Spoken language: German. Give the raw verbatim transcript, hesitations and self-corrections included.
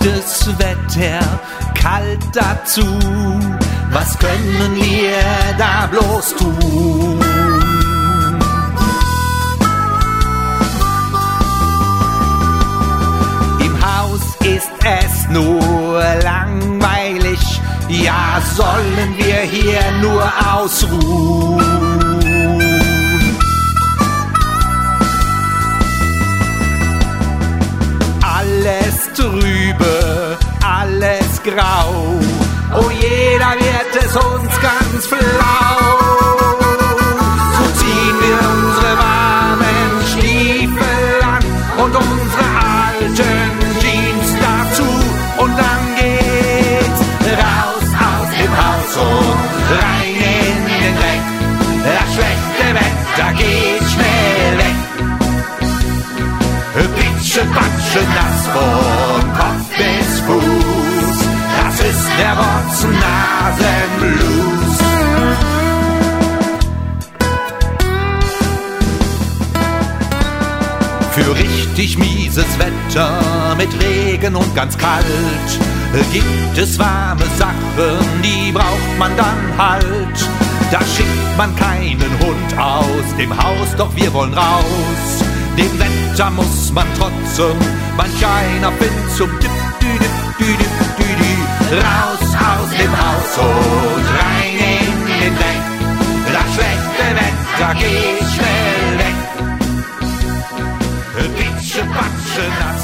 schlechtes Wetter, kalt dazu, was können wir da bloß tun? Im Haus ist es nur langweilig, ja, sollen wir hier nur ausruhen? Alles trübe, alles grau, oh, jeder wird es uns ganz flau. So ziehen wir unsere warmen Stiefel an und unsere alten Jeans dazu. Und dann geht's raus aus dem Haus und rein in den Dreck. Das schlechte Wetter geht schnell weg. Pitsche, patsche, nass von Kopf bis Fuß, das ist der Rotznasen-Blues. Für richtig mieses Wetter mit Regen und ganz kalt gibt es warme Sachen, die braucht man dann halt. Da schickt man keinen Hund aus dem Haus, doch wir wollen raus. Dem Wetter muss man trotzen, manch einer findet zum Dip, Dip, Dip, Dip, Dip, Dip. Raus aus dem Haus und rein in den Dreck. Das schlechte Wetter geht schnell weg. Pitsche, patsche, nass